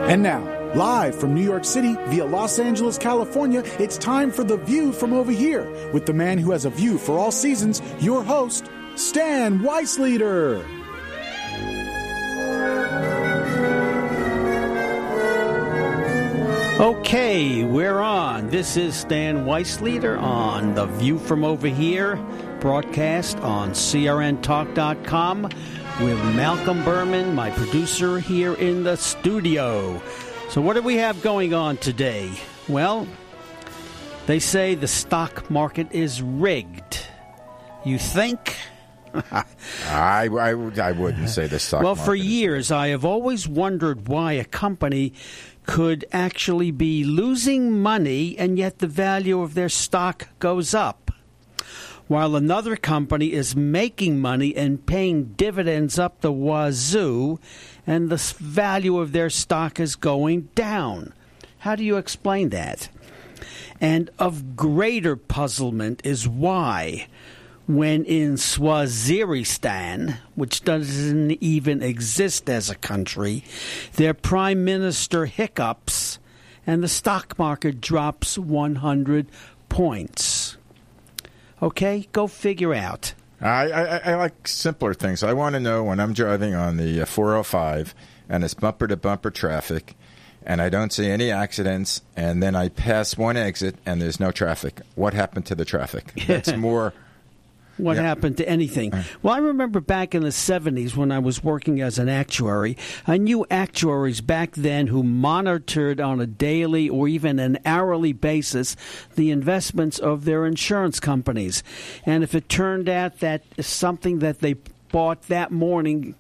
And now, live from New York City via Los Angeles, California, it's time for The View from Over Here with the man who has a view for all seasons, your host, Stan Weisleder. Okay, we're on. This is Stan Weisleder on The View from Over Here, broadcast on crntalk.com with Malcolm Berman, my producer, here in the studio. So what do we have going on today? Well, they say the stock market is rigged. You think? I wouldn't say the stock market. Well, for years, I have always wondered why a company could actually be losing money and yet the value of their stock goes up, while another company is making money and paying dividends up the wazoo and the value of their stock is going down. How do you explain that? And of greater puzzlement is why, when in Swaziristan, which doesn't even exist as a country, their prime minister hiccups and the stock market drops 100 points. Okay, go figure out. I like simpler things. I want to know when I'm driving on the 405 and it's bumper-to-bumper traffic and I don't see any accidents and then I pass one exit and there's no traffic. What happened to the traffic? That's more... What happened to anything? Well, I remember back in the 70s when I was working as an actuary, I knew actuaries back then who monitored on a daily or even an hourly basis the investments of their insurance companies. And if it turned out that something that they bought that morning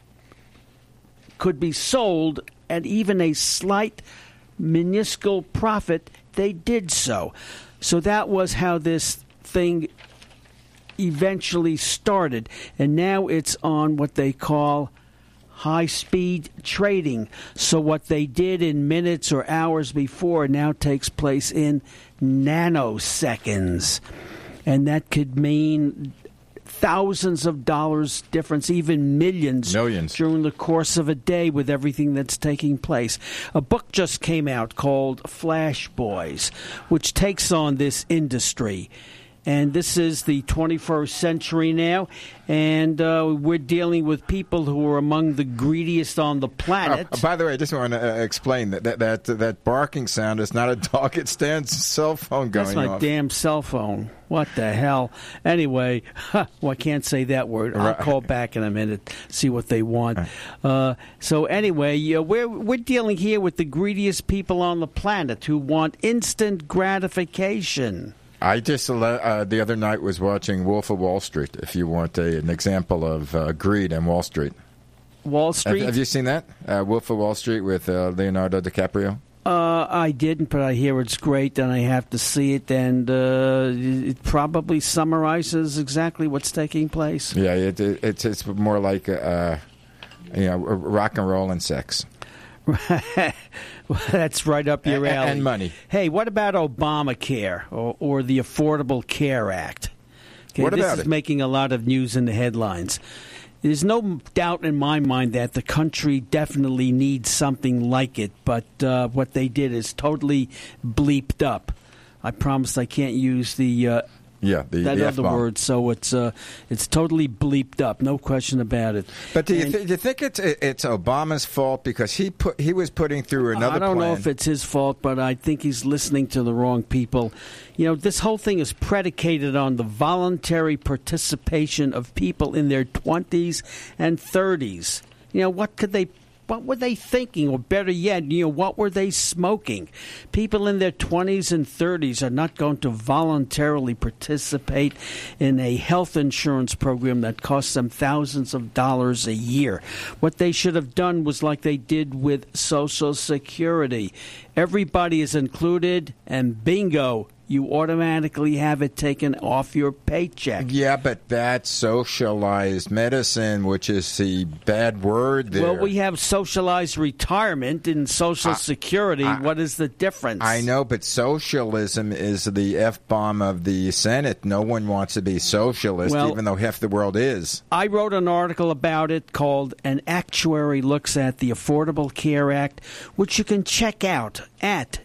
could be sold at even a slight minuscule profit, they did so. So that was how this thing eventually started, and now it's on what they call high-speed trading. So what they did in minutes or hours before now takes place in nanoseconds, and that could mean thousands of dollars difference, even millions during the course of a day with everything that's taking place. A book just came out called Flash Boys, which takes on this industry. And this is the 21st century now, and we're dealing with people who are among the greediest on the planet. By the way, I just want to explain that barking sound is not a dog. It's Stan's cell phone going off. That's my damn cell phone. What the hell? Anyway, well, I can't say that word. I'll call back in a minute, see what they want. So anyway, we're dealing here with the greediest people on the planet who want instant gratification. I just, the other night, was watching Wolf of Wall Street, if you want an example of greed in Wall Street. Wall Street? Have you seen that? Wolf of Wall Street with Leonardo DiCaprio? I didn't, but I hear it's great, and I have to see it, and it probably summarizes exactly what's taking place. Yeah, it's more like rock and roll and sex. Well, that's right up your alley. And money. Hey, what about Obamacare or the Affordable Care Act? Okay, what about it? This is making a lot of news in the headlines. There's no doubt in my mind that the country definitely needs something like it, but what they did is totally bleeped up. I promised I can't use the other word, so it's totally bleeped up, no question about it. But do you think it's Obama's fault because he was putting through another plan? I don't know if it's his fault, but I think he's listening to the wrong people. This whole thing is predicated on the voluntary participation of people in their 20s and 30s. What were they thinking? Or better yet, what were they smoking? People in their 20s and 30s are not going to voluntarily participate in a health insurance program that costs them thousands of dollars a year. What they should have done was like they did with Social Security. Everybody is included, and bingo, you automatically have it taken off your paycheck. Yeah, but that's socialized medicine, which is the bad word there. Well, we have socialized retirement and Social Security. What is the difference? I know, but socialism is the F-bomb of the Senate. No one wants to be socialist, even though half the world is. I wrote an article about it called An Actuary Looks at the Affordable Care Act, which you can check out at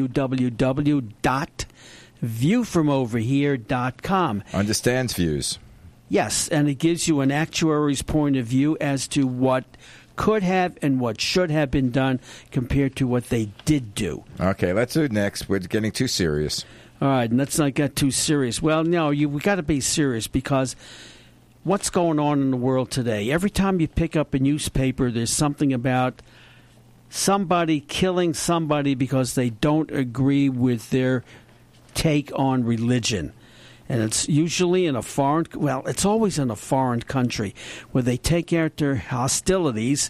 www.viewfromoverhere.com. Understands views. Yes, and it gives you an actuary's point of view as to what could have and what should have been done compared to what they did do. Okay, let's do next. We're getting too serious. All right, and let's not get too serious. Well, no, we got to be serious because what's going on in the world today? Every time you pick up a newspaper, there's something about somebody killing somebody because they don't agree with their take on religion. And it's usually in a it's always in a foreign country where they take out their hostilities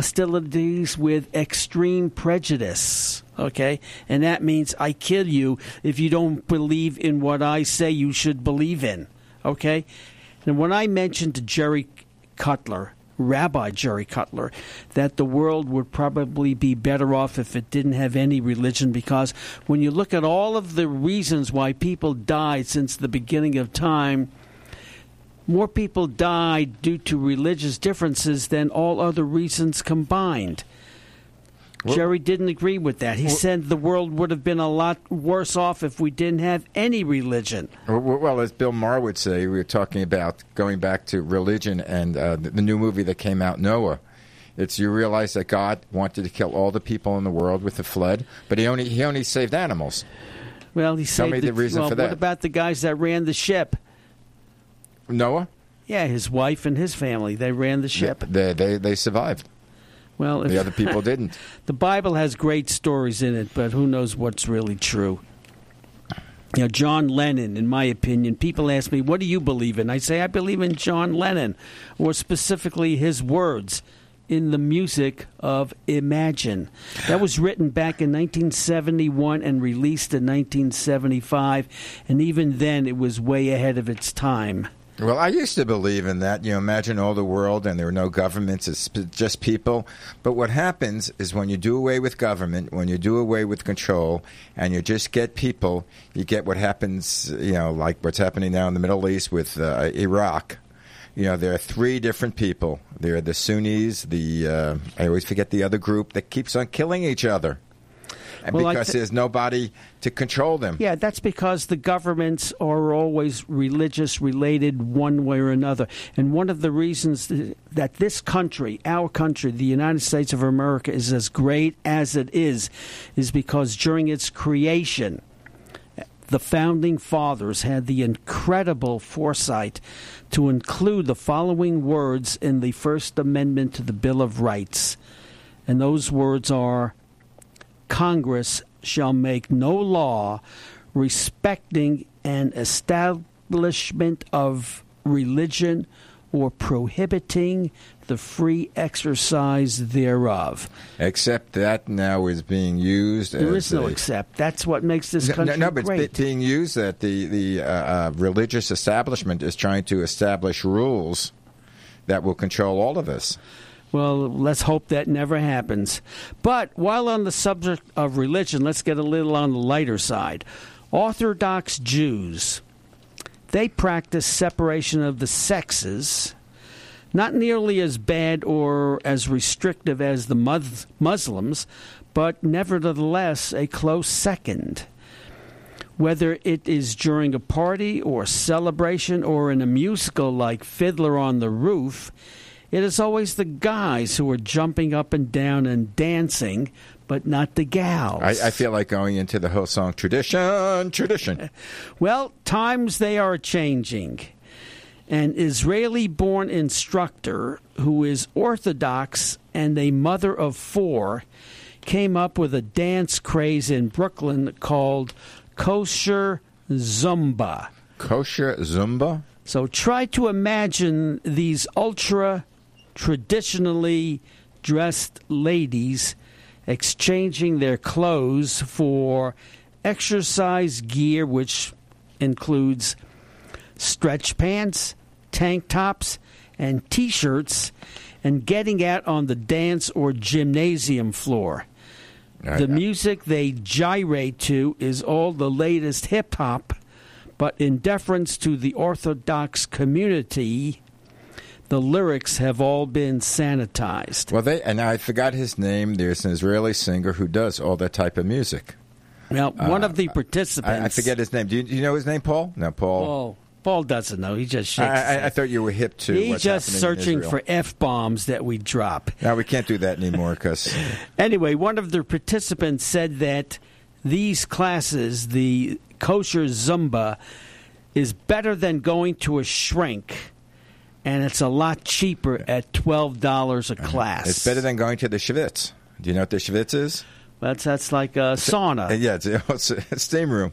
with extreme prejudice, okay? And that means I kill you if you don't believe in what I say you should believe in, okay? And when I mentioned to Rabbi Jerry Cutler, that the world would probably be better off if it didn't have any religion, because when you look at all of the reasons why people died since the beginning of time, more people died due to religious differences than all other reasons combined. Jerry didn't agree with that. He said the world would have been a lot worse off if we didn't have any religion. Well, as Bill Maher would say, we were talking about going back to religion and the new movie that came out, Noah. You realize that God wanted to kill all the people in the world with the flood, but he only saved animals. Well, he saved. Tell me the reason for that. What about the guys that ran the ship? Noah? Yeah, his wife and his family. They ran the ship. They survived. Well, the other people didn't. The Bible has great stories in it, but who knows what's really true. You know, John Lennon, in my opinion, people ask me, what do you believe in? I say, I believe in John Lennon, or specifically his words in the music of Imagine. That was written back in 1971 and released in 1975, and even then it was way ahead of its time. Well, I used to believe in that. Imagine all the world and there are no governments, it's just people. But what happens is when you do away with government, when you do away with control, and you just get people, you get what happens, like what's happening now in the Middle East with Iraq. There are three different people. There are the Sunnis, I always forget the other group that keeps on killing each other. And because there's nobody to control them. Yeah, that's because the governments are always religious-related one way or another. And one of the reasons that this country, our country, the United States of America, is as great as it is because during its creation, the Founding Fathers had the incredible foresight to include the following words in the First Amendment to the Bill of Rights. And those words are, Congress shall make no law respecting an establishment of religion or prohibiting the free exercise thereof. Except that now is being used there is no except. That's what makes this country but great. It's being used that the religious establishment is trying to establish rules that will control all of us. Well, let's hope that never happens. But while on the subject of religion, let's get a little on the lighter side. Orthodox Jews, they practice separation of the sexes, not nearly as bad or as restrictive as the Muslims, but nevertheless a close second. Whether it is during a party or celebration or in a musical like Fiddler on the Roof, it is always the guys who are jumping up and down and dancing, but not the gals. I feel like going into the whole song, tradition. Well, times they are changing. An Israeli-born instructor who is Orthodox and a mother of 4 came up with a dance craze in Brooklyn called Kosher Zumba. Kosher Zumba? So try to imagine these ultra-traditionally dressed ladies exchanging their clothes for exercise gear, which includes stretch pants, tank tops, and T-shirts, and getting out on the dance or gymnasium floor. The music they gyrate to is all the latest hip-hop, but in deference to the Orthodox community, the lyrics have all been sanitized. Well, and I forgot his name. There's an Israeli singer who does all that type of music. Well, one of the participants... I forget his name. Do you know his name, Paul? No, Paul. Paul doesn't know. He just shakes his head. I thought you were hip to He's what's just happening searching in Israel. for F-bombs that we drop. No, we can't do that anymore because... Anyway, one of the participants said that these classes, the kosher Zumba, is better than going to a shrink, and it's a lot cheaper at $12 a class. It's better than going to the Schwitz. Do you know what the Schwitz is? That's like a sauna. Yeah, it's a steam room.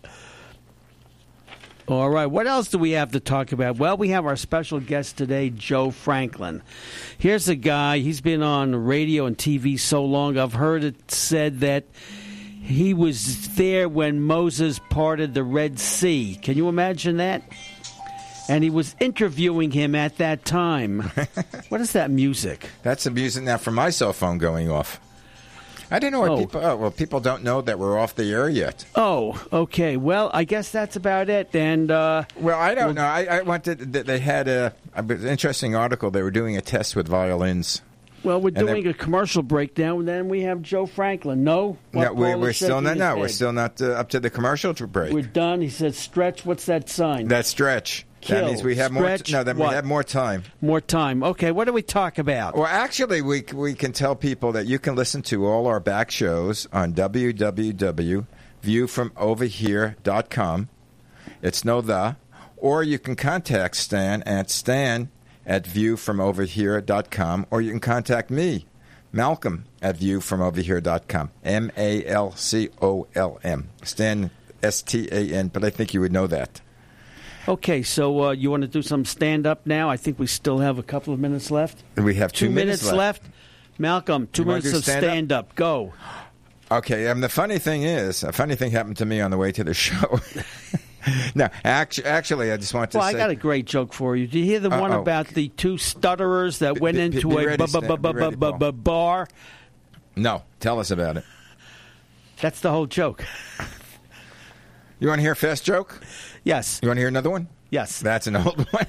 All right, what else do we have to talk about? Well, we have our special guest today, Joe Franklin. Here's a guy, he's been on radio and TV so long, I've heard it said that he was there when Moses parted the Red Sea. Can you imagine that? And he was interviewing him at that time. What is that music? That's the music now from my cell phone going off. I didn't know what people don't know that we're off the air yet. Oh, okay. Well, I guess that's about it. And well, I don't know. I wanted. They had an interesting article. They were doing a test with violins. Well, we're doing a commercial breakdown, and then we have Joe Franklin. No, we're still not. No, we're still not up to the commercial break. We're done. He said, "Stretch." What's that sign? That's stretch. Kill. That means we have Stretch, more. We have more time. More time. Okay. What do we talk about? Well, actually, we can tell people that you can listen to all our back shows on www.viewfromoverhere.com. It's no the, or you can contact Stan at viewfromoverhere.com, or you can contact me, Malcolm, at viewfromoverhere.com. MALCOLM. Stan, STAN, but I think you would know that. Okay, so you want to do some stand-up now? I think we still have a couple of minutes left. We have 2 minutes left. Malcolm, 2 minutes of stand-up. Go. Okay, the funny thing is, a funny thing happened to me on the way to the show. No, actually, I just want to say... Well, I got a great joke for you. Did you hear the one about the two stutterers that went into a bar? No, tell us about it. That's the whole joke. You want to hear a fast joke? Yes. You want to hear another one? Yes. That's an old one.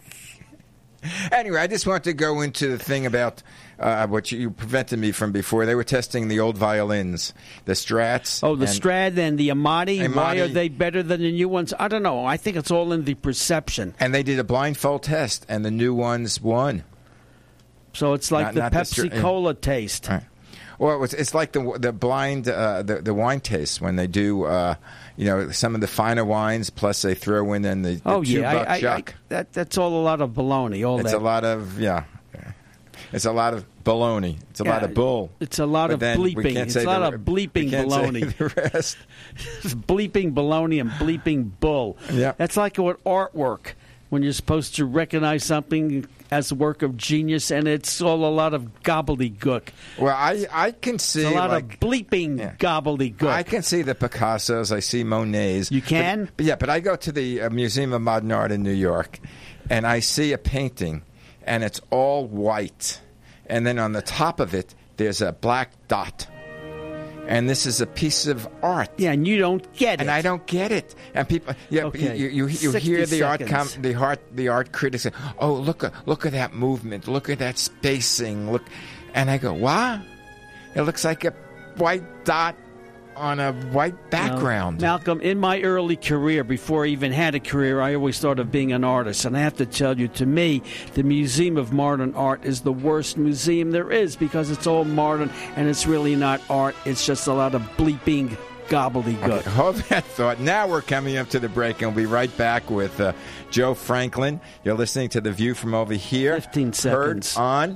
Anyway, I just want to go into the thing about what you prevented me from before. They were testing the old violins, the Strats. Oh, the Strat and the Amati. Why are they better than the new ones? I don't know. I think it's all in the perception. And they did a blindfold test, and the new ones won. So it's like the Pepsi-Cola taste. Right. Well, it's like the blind the wine taste when they do some of the finer wines, plus they throw in the $2 Jacques. That's all a lot of baloney. It's a lot of It's a lot of baloney. It's a lot of bull. It's a lot of bleeping. It's a lot of bleeping baloney. The rest. Bleeping baloney and bleeping bull. Yeah. That's like with artwork. When you're supposed to recognize something as a work of genius, and it's all a lot of gobbledygook. Well, I can see it's a lot of bleeping gobbledygook. I can see the Picassos. I see Monets. You can? But I go to the Museum of Modern Art in New York, and I see a painting, and it's all white. And then on the top of it, there's a black dot. And this is a piece of art. Yeah, and you don't get it. And I don't get it. And people, okay. you hear the art critics say, "Oh, look at that movement. Look at that spacing. Look," and I go, "What? It looks like a white dot on a white background." Malcolm, in my early career, before I even had a career, I always thought of being an artist. And I have to tell you, to me, the Museum of Modern Art is the worst museum there is because it's all modern and it's really not art. It's just a lot of bleeping gobbledygook. Okay, hold that thought. Now we're coming up to the break, and we'll be right back with Joe Franklin. You're listening to The View from Over Here. 15 seconds. Heard on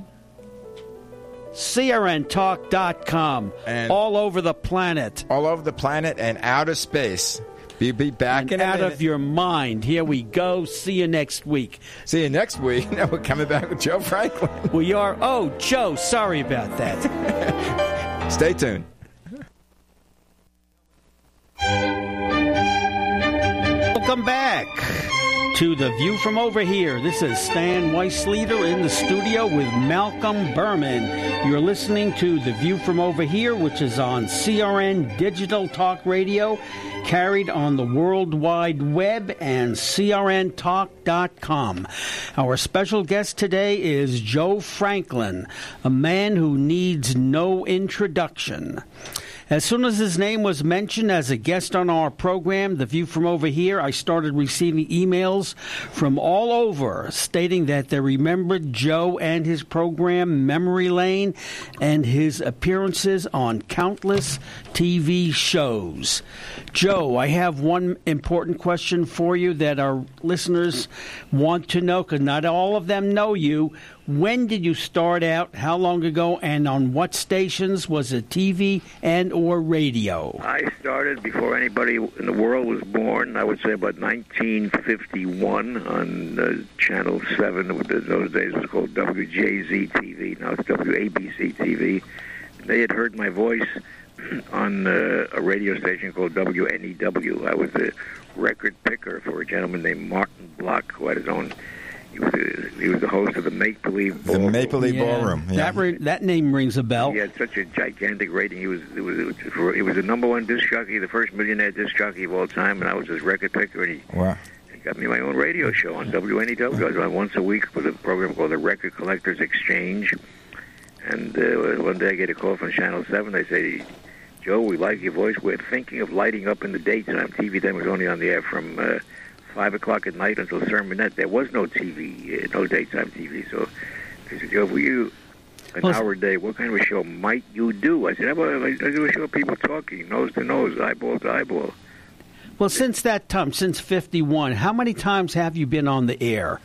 CRNTalk.com. And all over the planet. All over the planet and outer space. We'll be back in a minute. Out of your mind. Here we go. See you next week. See you next week. Now we're coming back with Joe Franklin. We are. Oh, Joe, sorry about that. Stay tuned. Welcome back to The View from Over Here. This is Stan Weissleiter in the studio with Malcolm Berman. You're listening to The View from Over Here, which is on CRN Digital Talk Radio, carried on the World Wide Web and crntalk.com. Our special guest today is Joe Franklin, a man who needs no introduction. As soon as his name was mentioned as a guest on our program, The View from Over Here, I started receiving emails from all over stating that they remembered Joe and his program Memory Lane and his appearances on countless TV shows. Joe, I have one important question for you that our listeners want to know, because not all of them know you. When did you start out? How long ago? And on what stations? Was it TV and or radio? I started before anybody in the world was born. I would say about 1951 on Channel 7. Those days it was called WJZ-TV. Now it's WABC-TV. They had heard my voice on a radio station called WNEW. I was a record picker for a gentleman named Martin Block, who had his own... He was the host of the Make Believe Ballroom. The Make Believe Ballroom. Yeah. That name rings a bell. He had such a gigantic rating. He was the number one disc jockey, the first millionaire disc jockey of all time, and I was his record picker. And he got me my own radio show on WNEW. I was on once a week with a program called the Record Collectors Exchange. And one day I get a call from Channel 7. They say, "Joe, we like your voice. We're thinking of lighting up in the daytime." TV then was only on the air from 5 o'clock at night until sermonette. There was no TV, no daytime TV. So they said, "Joe, will you, an hour a day, what kind of a show might you do?" I said, "How about I do a show of people talking, nose to nose, eyeball to eyeball." Well, since that time, since 51, how many times have you been on the air?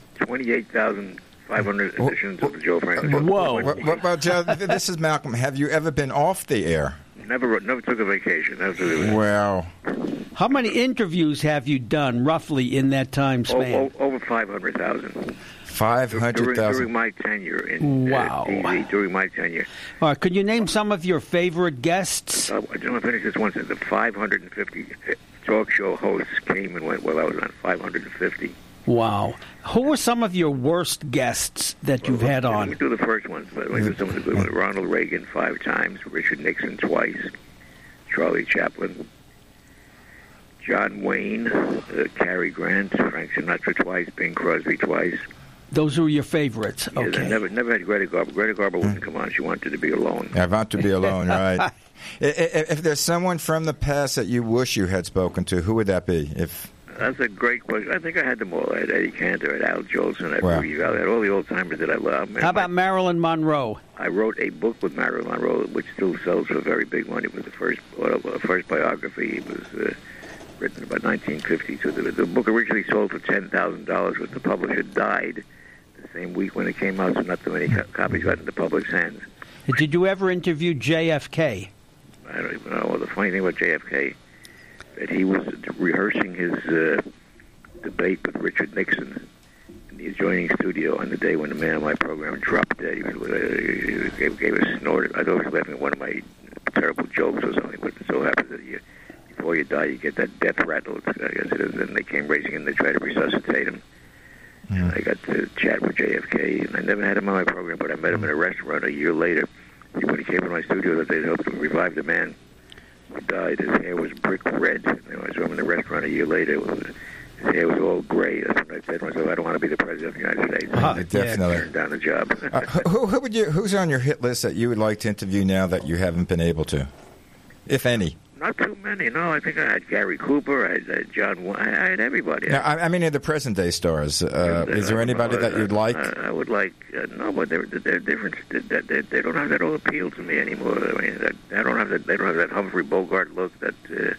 28,500 editions of the Joe Franklin Show. Whoa. Well, Joe, this is Malcolm. Have you ever been off the air? Never took a vacation. Wow. How many interviews have you done, roughly, in that time span? Over 500,000. 500,000. During my tenure in TV, during my tenure. All right, could you name some of your favorite guests? I just want to finish this one sentence. The 550 talk show hosts came and went while I was on 550. Wow. Who were some of your worst guests that you've had on? We do the first ones, but we do some of the good ones. Ronald Reagan 5 times, Richard Nixon twice, Charlie Chaplin, John Wayne, Cary Grant, Frank Sinatra twice, Bing Crosby twice. Those were your favorites. Okay. Yes, I never had Greta Garbo. Greta Garbo wouldn't come on. She wanted to be alone. I want to be alone, right. If there's someone from the past that you wish you had spoken to, who would that be? That's a great question. I think I had them all. I had Eddie Cantor, I had Al Jolson, I had all the old-timers that I love. How about Marilyn Monroe? I wrote a book with Marilyn Monroe, which still sells for very big money. It was the first biography. It was written about 1952. The book originally sold for $10,000, but the publisher died the same week when it came out, so not too many copies got into the public's hands. Did you ever interview JFK? I don't even know. Well, the funny thing about JFK, that he was rehearsing his debate with Richard Nixon in the adjoining studio on the day when the man on my program dropped dead. He gave a snort. I thought he was laughing at one of my terrible jokes or something, but it so happens that before you die, you get that death rattle, I guess it is, and they came racing in to try to resuscitate him. Yeah. And I got to chat with JFK, and I never had him on my program, but I met him in a restaurant a year later. When he came to my studio that they helped him revive the man who died. His hair was brick red. I saw him in the restaurant a year later. His hair was all gray. That's when I said to myself, I don't want to be the president of the United States. Definitely. Turned down the job. Who's on your hit list that you would like to interview now that you haven't been able to, if any? Not too many. No, I think I had Gary Cooper. I had John. I had everybody. Now, I mean, the present day stars. Is there anybody that you'd like? I would like. No, but they're different. They don't have that old appeal to me anymore. I mean, they don't have that Humphrey Bogart look, that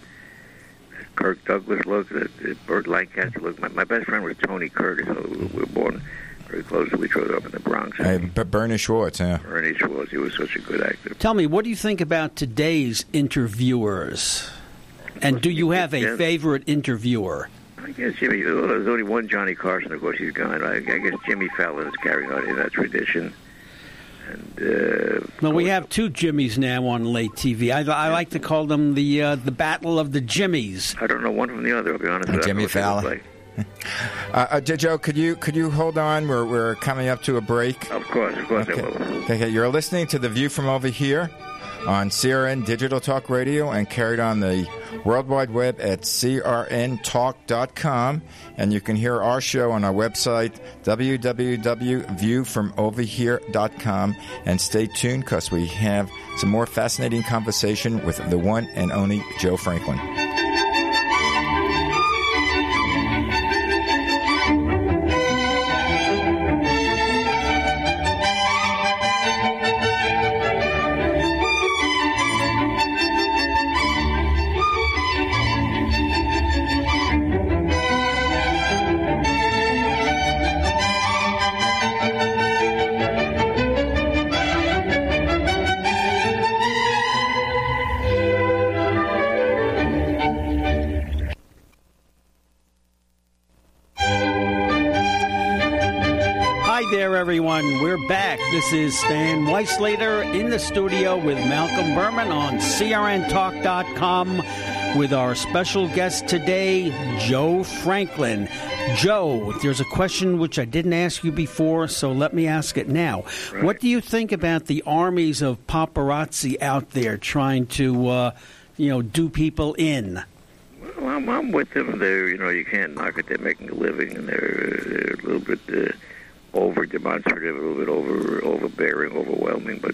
Kirk Douglas look, that Burt Lancaster look. My best friend was Tony Curtis. We were born very close. We grew up in the Bronx. Bernie Schwartz, yeah. Bernie Schwartz. He was such a good actor. Tell me, what do you think about today's interviewers? And do you have a favorite interviewer? I guess Jimmy. Well, there's only one Johnny Carson. Of course, he's gone. I guess Jimmy Fallon is carrying on in that tradition. And Well, we have two Jimmys now on late TV. I like to call them the Battle of the Jimmys. I don't know one from the other, I'll be honest. Jimmy Fallon. Joe, could you hold on? We're coming up to a break. Of course okay. I will. Okay, you're listening to The View from Over Here on CRN Digital Talk Radio and carried on the World Wide Web at crntalk.com. And you can hear our show on our website, www.viewfromoverhere.com. And stay tuned because we have some more fascinating conversation with the one and only Joe Franklin. Everyone, we're back. This is Stan Weislater in the studio with Malcolm Berman on crntalk.com with our special guest today, Joe Franklin. Joe, there's a question which I didn't ask you before, so let me ask it now. Right. What do you think about the armies of paparazzi out there trying to, do people in? Well, I'm with them. They're, you can't knock it. They're making a living, and they're a little bit over-demonstrative, a little bit overbearing, overwhelming. But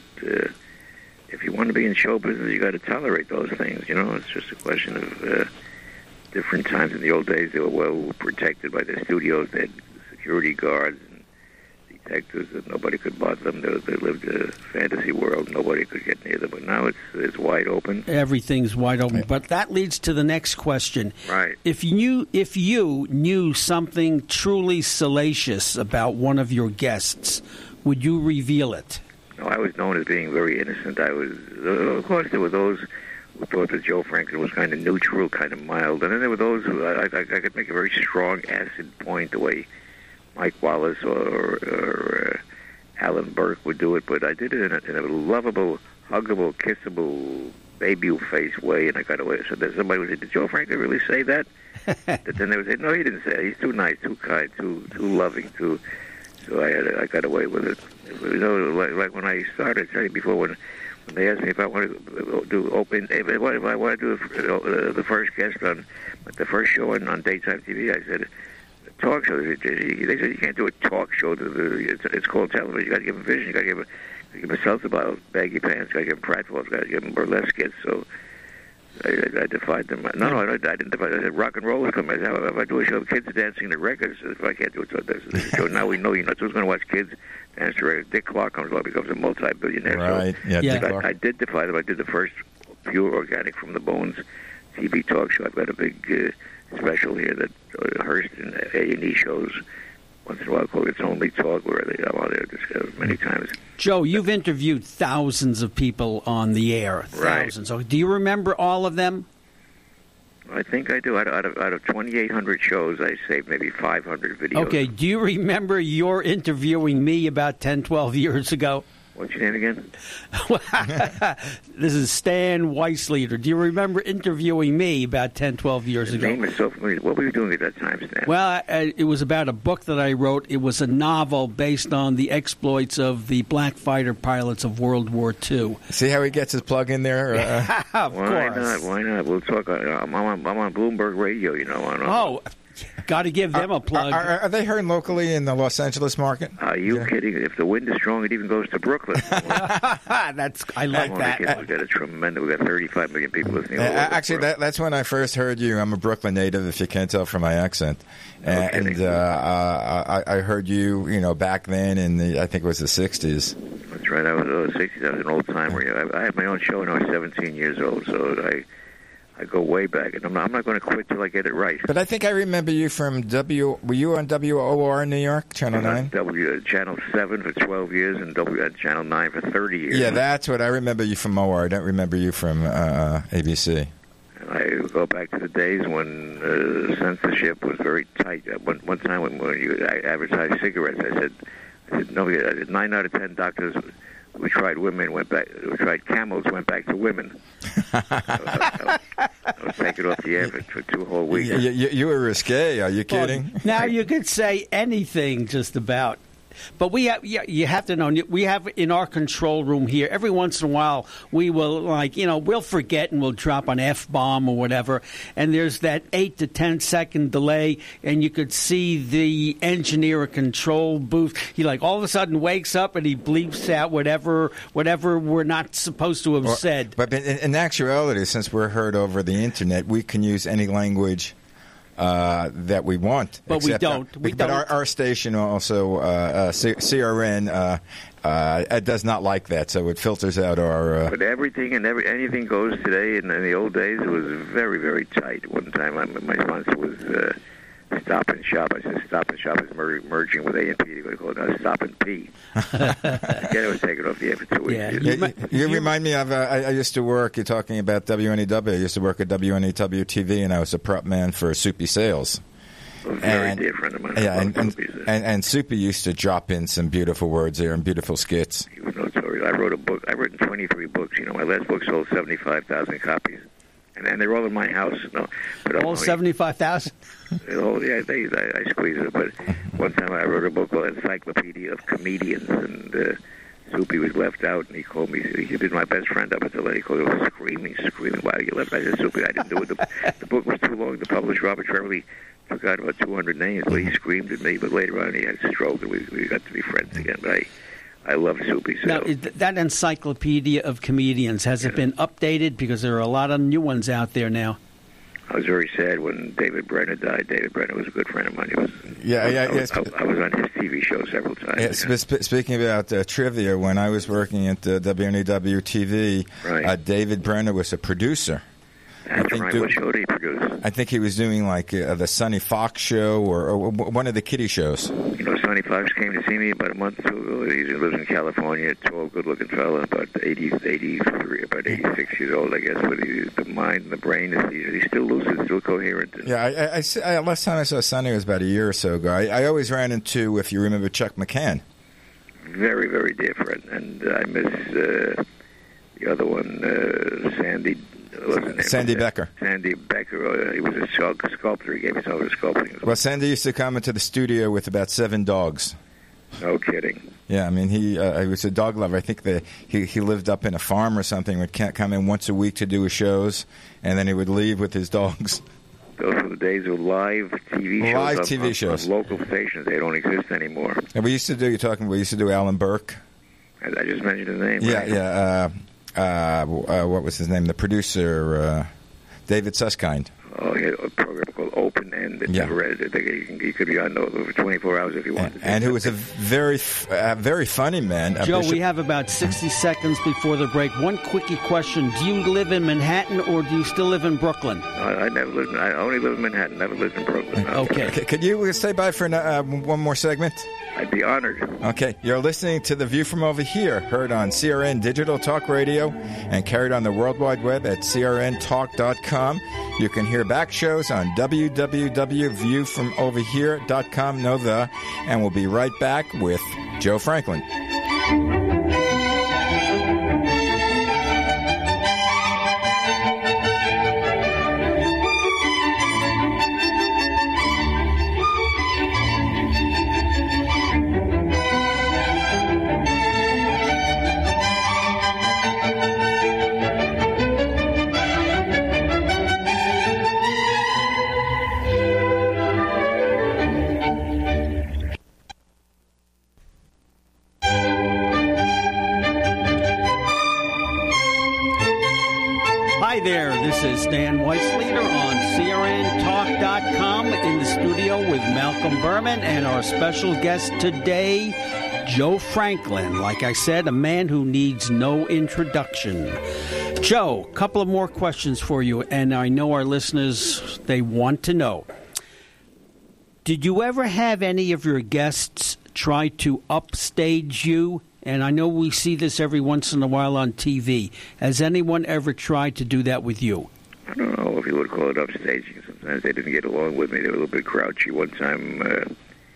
if you want to be in show business, you got to tolerate those things. It's just a question of different times. In the old days, they were well protected by their studios. They had security guards and detectives that nobody could bother them. They lived a fantasy world. Nobody could get near them. But now it's wide open. Everything's wide open. But that leads to the next question. Right. If you knew something truly salacious about one of your guests, would you reveal it? No, I was known as being very innocent. Of course, there were those who thought that Joe Franklin was kind of neutral, kind of mild. And then there were those who I could make a very strong acid point the way Mike Wallace or Alan Burke would do it, but I did it in a lovable, huggable, kissable, baby-faced way, and I got away. So there's somebody who said, "Did Joe Franklin really say that?" But then they would say, "No, he didn't say it. He's too nice, too kind, too loving, too." So I got away with it. Like when I started, saying before, when they asked me if I want to do if I want to do the first guest on the first show on daytime TV, I said, talk show. They said you can't do a talk show. It's called television. You got to give them vision. You got to give them a seltzer bottle, baggy pants. You got to give them pratfalls. You got to give them burlesque skits. So I defied them. No, I didn't defy. I said rock and roll is coming. I said, if I do a show of kids dancing to records, if I can't do it, so this is a show. Now we know you're not. Who's going to watch kids dance to records? Dick Clark comes along, becomes a multi-billionaire. Right. So Yeah. I did defy them. I did the first pure organic from the bones TV talk show. I've got a big special here that Hearst and A&E shows once in a while called It's Only Talk, where I'm on there many times. Joe, you've interviewed thousands of people on the air. Thousands. Right. So do you remember all of them? I think I do. Out of 2,800 shows, I saved maybe 500 videos. Okay, do you remember your interviewing me about 10, 12 years ago? What's your name again? This is Stan Weislater. Do you remember interviewing me about 10, 12 years ago? The name is so familiar. What were you doing at that time, Stan? Well, it was about a book that I wrote. It was a novel based on the exploits of the black fighter pilots of World War II. See how he gets his plug in there? Of Why course. not? Why not? We'll talk. I'm on Bloomberg Radio, Oh, got to give them a plug. Are they heard locally in the Los Angeles market? Are you kidding? If the wind is strong, it even goes to Brooklyn. I like that. We've got a tremendous. We've got 35 million people listening. Actually, that's when I first heard you. I'm a Brooklyn native, if you can't tell from my accent. And I heard you, back then in I think it was the 60s. That's right. I was 60s. I was an old timer. I had my own show when I was 17 years old, so I go way back, and I'm not going to quit till I get it right. But I think I remember you from Were you on WOR in New York, Channel 9? Channel 7 for 12 years and Channel 9 for 30 years. Yeah, that's what I remember you from OR. I don't remember you from ABC. And I go back to the days when censorship was very tight. One time when you advertised cigarettes, I said, no, 9 out of 10 doctors We tried women, went back. We tried camels, went back to women. I was taken off the air for 2 whole weeks. You were risque. Are you kidding? Well, now you could say anything just about. But you have to know, we have in our control room here, every once in a while, we will, we'll forget and we'll drop an F-bomb or whatever, and there's that 8 to 10 second delay, and you could see the engineer or control booth, he all of a sudden wakes up and he bleeps out whatever we're not supposed to have said. But in actuality, since we're heard over the Internet, we can use any language that we want, but we don't. But our station also, CRN, does not like that, so it filters out our. But everything and anything goes today. In the old days, it was very, very tight. One time, my sponsor was Stop and Shop. I said Stop and Shop is merging with A&P. They're going to call it Stop and P. Again, it was taken off the air for 2 weeks. Yeah, you remind me of, I used to work, you're talking about WNEW, I used to work at WNEW TV, and I was a prop man for Soupy Sales. Very dear friend of mine. Yeah, and Soupy used to drop in some beautiful words there and beautiful skits. He was notorious. I wrote a book. I've written 23 books. My last book sold 75,000 copies. And they're all in my house. But all 75,000? Oh, yeah, I squeezed it. But one time I wrote a book called Encyclopedia of Comedians, and Soupy was left out, and he called me. He was my best friend up until then. He called me screaming, why you left? I said, Soupy, I didn't do it. The book was too long to publish. Robert Trevely took out about 200 names, but he screamed at me. But later on, he had a stroke, and we got to be friends again. But I love Soupy. So. Now, that Encyclopedia of Comedians, has it been updated? Because there are a lot of new ones out there now. I was very sad when David Brenner died. David Brenner was a good friend of mine. I was on his TV show several times. Yeah, speaking about trivia, when I was working at WNEW TV, right. David Brenner was a producer. That's right. What show did he produce? I think he was doing the Sonny Fox show or one of the kiddie shows. Sonny Fox came to see me about a month or two ago. He lives in California, tall, good-looking fellow, about 83, about 86 years old, I guess. But the mind and the brain, he's still lucid, still coherent. Yeah, I last time I saw Sonny was about a year or so ago. I always ran into, if you remember, Chuck McCann. Very, very dear friend. And I miss the other one, Sandy Becker. Sandy Becker. He was a sculptor. He gave himself to sculpting. Well, Sandy used to come into the studio with about 7 dogs. No kidding. Yeah, I mean, he was a dog lover. I think that he lived up in a farm or something. Would come in once a week to do his shows, and then he would leave with his dogs. Those were the days of live TV shows. On local stations. They don't exist anymore. And we used to do Alan Burke. I just mentioned his name. Yeah, right? yeah. What was his name? The producer, David Susskind. Oh, he had a program called Open End. Yeah. He could be on for 24 hours if he wanted. And who was a very funny man. Joe, we have about 60 seconds before the break. One quickie question. Do you live in Manhattan or do you still live in Brooklyn? I never lived. I only live in Manhattan. Never lived in Brooklyn. Okay. Could you stay by for one more segment? I'd be honored. Okay. You're listening to The View from Over Here, heard on CRN Digital Talk Radio and carried on the World Wide Web at crntalk.com. You can hear back shows on www.viewfromoverhere.com, and we'll be right back with Joe Franklin. Hi there, this is Stan Weissleader on CRNTalk.com in the studio with Malcolm Berman and our special guest today, Joe Franklin. Like I said, a man who needs no introduction. Joe, a couple of more questions for you, and I know our listeners, they want to know. Did you ever have any of your guests try to upstage you? And I know we see this every once in a while on TV. Has anyone ever tried to do that with you? I don't know if you would call it upstaging. Sometimes they didn't get along with me. They were a little bit grouchy. One time,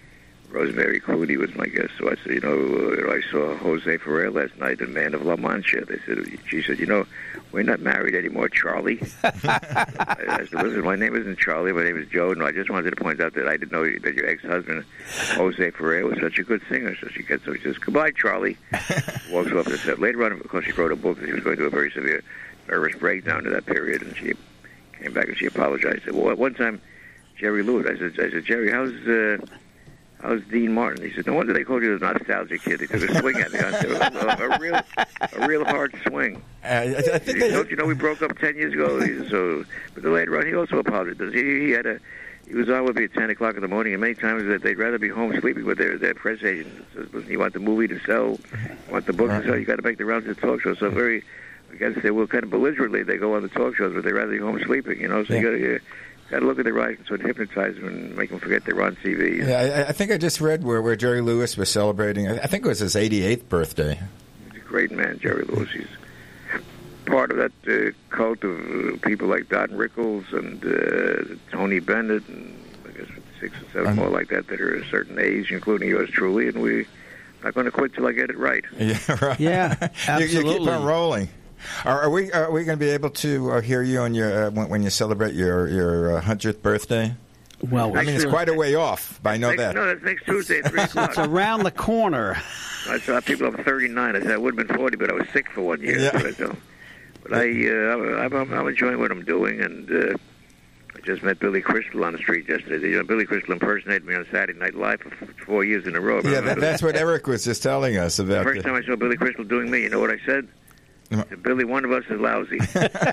Rosemary Clooney was my guest. So I said, I saw Jose Ferrer last night, the Man of La Mancha. She said, we're not married anymore, Charlie. I said, listen, my name isn't Charlie. My name is Joe. No, I just wanted to point out that I didn't know that your ex-husband, Jose Ferrer, was such a good singer. So she says, goodbye, Charlie. Walks off the set. Later on, of course, she wrote a book that she was going through a very severe nervous breakdown to that period, and she came back and she apologized. Well, at one time, Jerry Lewis, I said, Jerry, how's Dean Martin? He said, no wonder they called you the nostalgia kid. He took a swing at me. I said, a real hard swing. I think don't you know we broke up 10 years ago? But then later on, he also apologized. He was on with me at 10 o'clock in the morning, and many times that they'd rather be home sleeping with their press agent. You want the movie to sell, you want the book to sell, you got to make the rounds of the talk show. So I guess they will kind of belligerently, they go on the talk shows, but they'd rather be home sleeping, So you got to look at their eyes and sort of hypnotize them and make them forget they're on TV. Yeah, I think I just read where Jerry Lewis was celebrating, I think it was his 88th birthday. He's a great man, Jerry Lewis. He's part of that cult of people like Don Rickles and Tony Bennett, and I guess 6 or 7 more like that are a certain age, including yours truly, and we're not going to quit till I get it right. Yeah, right. Yeah, absolutely. You keep on rolling. Are we going to be able to hear you on your when you celebrate your 100th birthday? Well, I mean, it's quite a way off, but I know that. No, that's next Tuesday at 3 o'clock. It's around the corner. I saw people over 39. I said I would have been 40, but I was sick for 1 year. Yeah. But I'm enjoying what I'm doing, and I just met Billy Crystal on the street yesterday. Billy Crystal impersonated me on Saturday Night Live for 4 years in a row. Yeah, that's what Eric was just telling us about. The first time I saw Billy Crystal doing me, you know what I said? I said, Billy, one of us is lousy.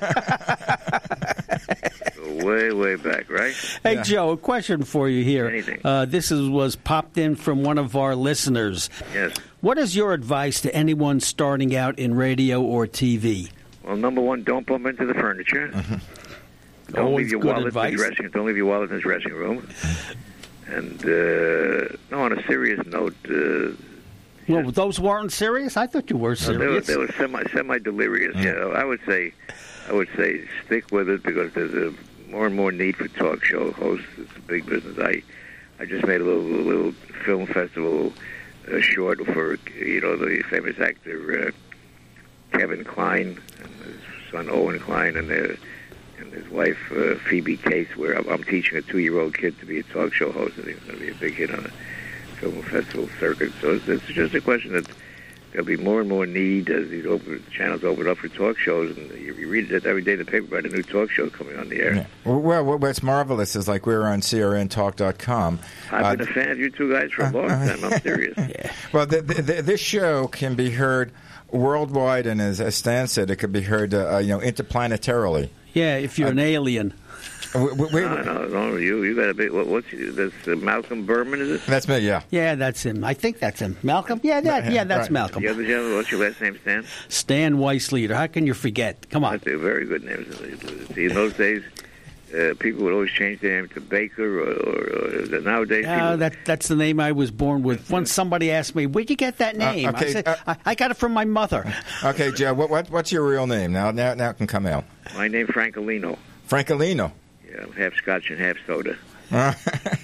Way back, right? Hey, Joe, a question for you here. Anything. This was popped in from one of our listeners. Yes. What is your advice to anyone starting out in radio or TV? Well, number one, don't bump into the furniture. Mm-hmm. Don't Always leave your good wallet advice. in the dressing. Don't leave your wallet in his dressing room. And no, on a serious note. Well, those weren't serious. I thought you were serious. They were semi-delirious. I would say stick with it because there's a more and more need for talk show hosts. It's a big business. I just made a little film festival short for the famous actor Kevin Kline and his son Owen Kline and his wife Phoebe Case, where I'm teaching a 2-year-old kid to be a talk show host. I think it's going to be a big hit on a film festival circuit. So it's just a question that there'll be more and more need as these channels open up for talk shows, and you read it every day in the paper about a new talk show coming on the air. Yeah. Well, what's marvelous is like we're on CRNTalk.com. I've been a fan of you two guys for a long time. I'm serious. Yeah. Well, this show can be heard worldwide, and as Stan said, it could be heard interplanetarily. Yeah, if you're an alien. No, you got a big. What's this? Malcolm Berman, is it? That's me. Yeah. Yeah, that's him. I think that's him. Malcolm. Yeah, that's right. Malcolm. The other gentleman, what's your last name, Stan? Stan Weissleader. How can you forget? Come on. That's a very good name. See, in those days, people would always change their name to Baker, or nowadays. That's the name I was born with. Once somebody asked me, "Where'd you get that name?" Okay, I said, "I got it from my mother." Okay, Joe. What's your real name? Now it can come out. My name Francolino. Francolino. Yeah, I'm half Scotch and half soda. But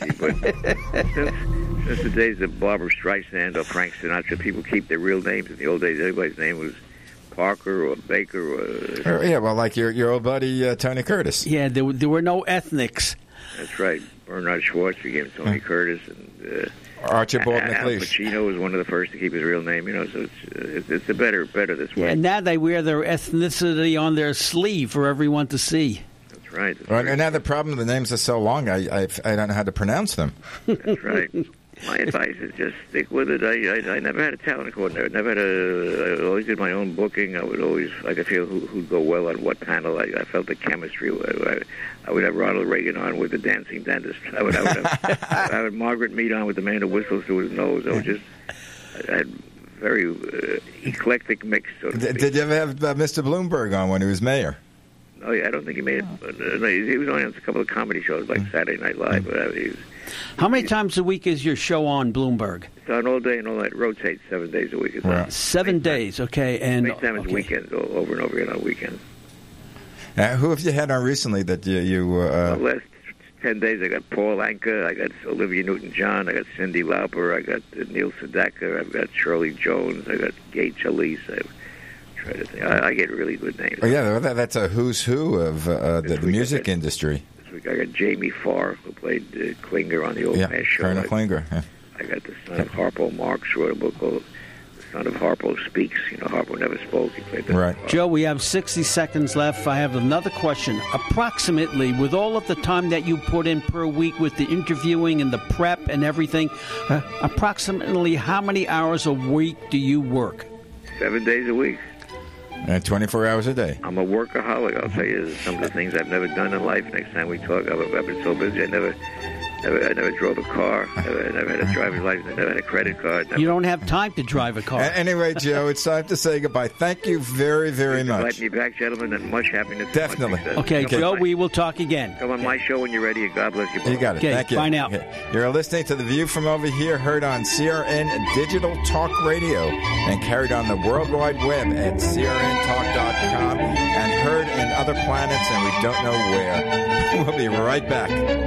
since the days of Barbra Streisand or Frank Sinatra, people keep their real names. In the old days, everybody's name was Parker or Baker. Well, like your old buddy Tony Curtis. Yeah, there were no ethnics. That's right. Bernard Schwartz became Tony Curtis, and Archibald Al McLeish. Pacino was one of the first to keep his real name. So it's a better this way. And now they wear their ethnicity on their sleeve for everyone to see. Right. And now the problem, the names are so long, I don't know how to pronounce them. That's right. My advice is just stick with it. I never had a talent coordinator. I always did my own booking. I could feel who'd go well on what panel. I felt the chemistry. I would have Ronald Reagan on with the dancing dentist. I would have Margaret Mead on with the man who whistles through his nose. I had very eclectic mix. So to speak. Did you ever have Mr. Bloomberg on when he was mayor? Oh, yeah, I don't think he made it. But, he was only on a couple of comedy shows like Saturday Night Live. But, how many times a week is your show on Bloomberg? It's on all day and all night. It rotates 7 days a week. Right. 7 days, okay. And many times weekends, over and over again on weekends. Who have you had on recently that you the last 10 days, I got Paul Anka, I got Olivia Newton-John, I got Cyndi Lauper, I got Neil Sedaka, I've got Shirley Jones, I got Gay Chalice. I get really good names. Oh, yeah, that's a who's who of the music industry. This week I got Jamie Farr, who played Klinger on the Old Pass Show. Colonel Klinger. Yeah. I got the son of Harpo Marx, wrote a book called The Son of Harpo Speaks. Harpo never spoke. He played that. Right. Joe, we have 60 seconds left. I have another question. Approximately, with all of the time that you put in per week with the interviewing and the prep and everything, approximately how many hours a week do you work? 7 days a week. And 24 hours a day. I'm a workaholic. I'll tell you some of the things I've never done in life. Next time we talk, I've been so busy. I never drove a car. I never had a driver's license. I never had a credit card. You don't have time to drive a car. Anyway, Joe, it's time to say goodbye. Thank you very, very much. Invite me back, gentlemen, and much happiness. Definitely. Okay, Joe, we will talk again. Come on my show when you're ready, and God bless you both. You got it. Okay, Thank you. bye now. Okay. You're listening to The View from Over Here, heard on CRN Digital Talk Radio and carried on the World Wide Web at crntalk.com and heard in other planets, and we don't know where. We'll be right back.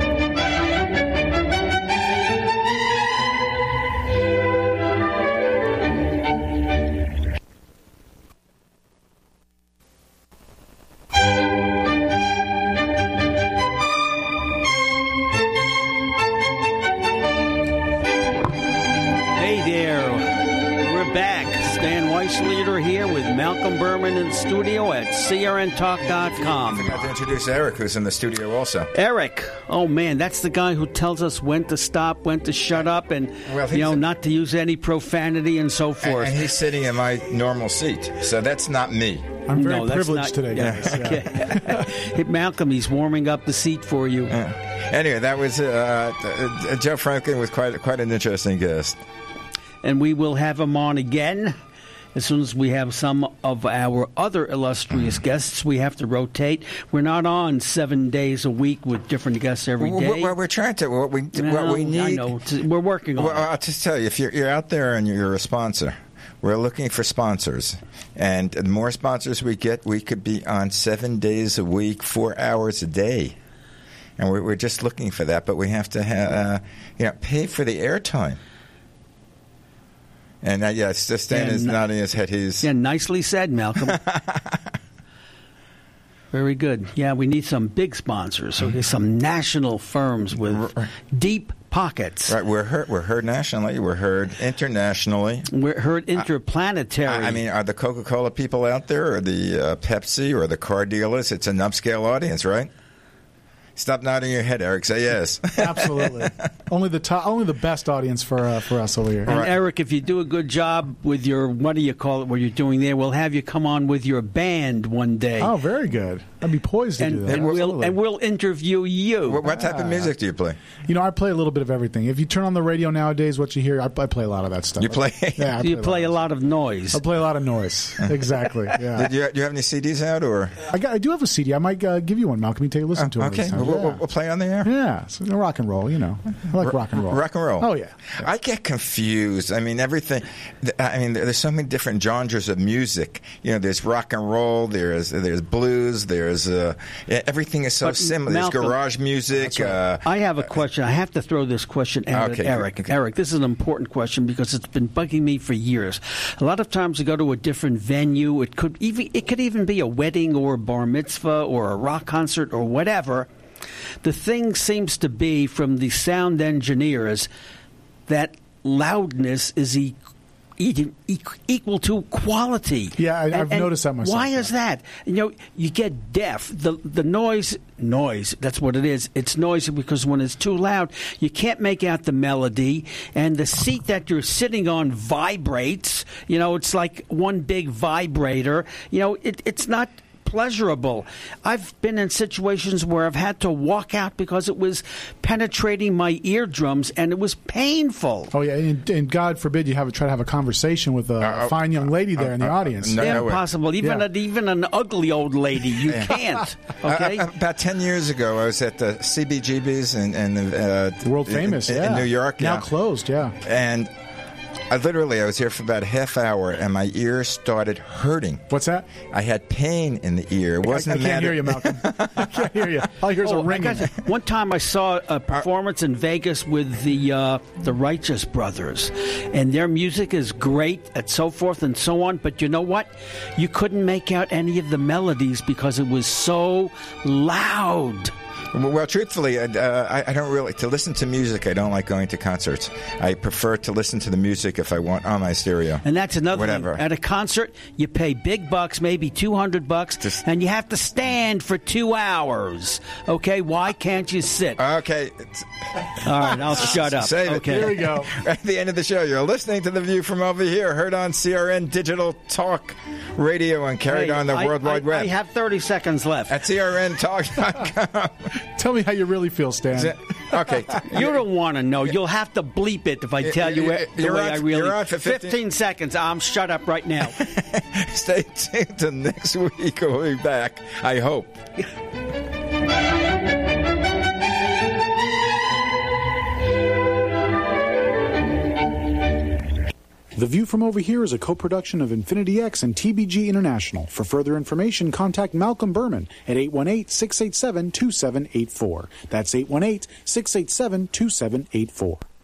Leader here with Malcolm Berman in the studio at crntalk.com. I forgot to introduce Eric, who's in the studio also. Eric, oh man, that's the guy who tells us when to stop, when to shut up, and not to use any profanity and so forth. And he's sitting in my normal seat, so that's not me. I'm very privileged today, guys. Okay. Malcolm, he's warming up the seat for you. Anyway, that was Joe Franklin was quite an interesting guest. And we will have him on again. As soon as we have some of our other illustrious guests, we have to rotate. We're not on 7 days a week with different guests every day. Well, we're trying to. What we need. I know. We're working on it. I'll just tell you, if you're out there and you're a sponsor, we're looking for sponsors. And the more sponsors we get, we could be on 7 days a week, 4 hours a day. And we're just looking for that. But we have to pay for the airtime. And Stan is nodding his head. Nicely said, Malcolm. Very good. Yeah, we need some big sponsors. Okay, some national firms with deep pockets. Right, we're heard nationally. We're heard internationally. We're heard interplanetary. I mean, are the Coca-Cola people out there, or the Pepsi, or the car dealers? It's an upscale audience, right? Stop nodding your head, Eric. Say yes. Absolutely. Only the best audience for us over here. And right. Eric, if you do a good job with your, what do you call it, what you're doing there, we'll have you come on with your band one day. Oh, very good. I'd be poised to do that. And we'll interview you. What type of music do you play? I play a little bit of everything. If you turn on the radio nowadays, what you hear, I play a lot of that stuff. You play? Yeah, you play a lot of noise. I play a lot of noise. Exactly. Yeah. Do you have any CDs out, or? I do have a CD. I might give you one, Malcolm. You take a listen to it. Okay. We'll play on the air. Yeah. So rock and roll. I like rock and roll. Rock and roll. Oh yeah. I get confused. I mean, everything. I mean, there's so many different genres of music. There's rock and roll. There's blues. There's everything is so similar. Malcolm, there's garage music. Right. I have a question. I have to throw this question out at Eric. Okay. Eric, this is an important question because it's been bugging me for years. A lot of times we go to a different venue. It could even be a wedding or a bar mitzvah or a rock concert or whatever. The thing seems to be from the sound engineers that loudness is equal to quality. Yeah, I've noticed that myself. Why is that? You get deaf. The noise, that's what it is. It's noisy because when it's too loud, you can't make out the melody, and the seat that you're sitting on vibrates. It's like one big vibrator. It's not pleasurable. I've been in situations where I've had to walk out because it was penetrating my eardrums and it was painful. Oh yeah, and God forbid you try to have a conversation with a fine young lady there in the audience. Impossible. Even an ugly old lady, you can't. Okay. About 10 years ago, I was at the CBGB's and world famous in New York. Now closed. Yeah. And I was here for about a half hour, and my ears started hurting. What's that? I had pain in the ear. It wasn't I can't hear you, Malcolm. I can't hear you. All I hear is a ringing. One time I saw a performance in Vegas with the Righteous Brothers, and their music is great, and so forth and so on. But you know what? You couldn't make out any of the melodies because it was so loud. Well, truthfully, I don't really, to listen to music, I don't like going to concerts. I prefer to listen to the music if I want on my stereo. And that's another Whatever. thing. At a concert, you pay big bucks, maybe $200, and you have to stand for 2 hours. Okay? Why can't you sit? Okay. All right, I'll shut up. Save it. Okay. Here we go. At the end of the show, you're listening to The View from Over Here, heard on CRN Digital Talk Radio and carried on the World Wide Web. I have 30 seconds left. At crntalk.com. Tell me how you really feel, Stan. Okay. You don't want to know. You'll have to bleep it if I tell you the way I really... You're on for 15 seconds. I'm shut up right now. Stay tuned till next week. We'll be back, I hope. The View from Over Here is a co-production of Infinity X and TBG International. For further information, contact Malcolm Berman at 818-687-2784. That's 818-687-2784.